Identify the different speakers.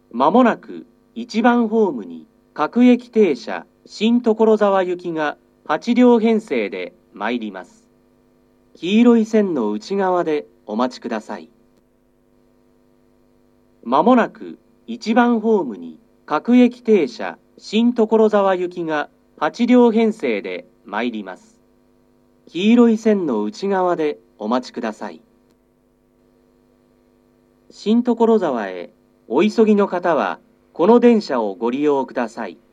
Speaker 1: まもなく1番ホームに各駅停車新所沢行きが8両編成で参ります。黄色い線の内側でお待ちください。まもなく1番ホームに各駅停車新所沢行きが8両編成で参ります。黄色い線の内側でお待ちください。新所沢へお急ぎの方はこの電車をご利用ください。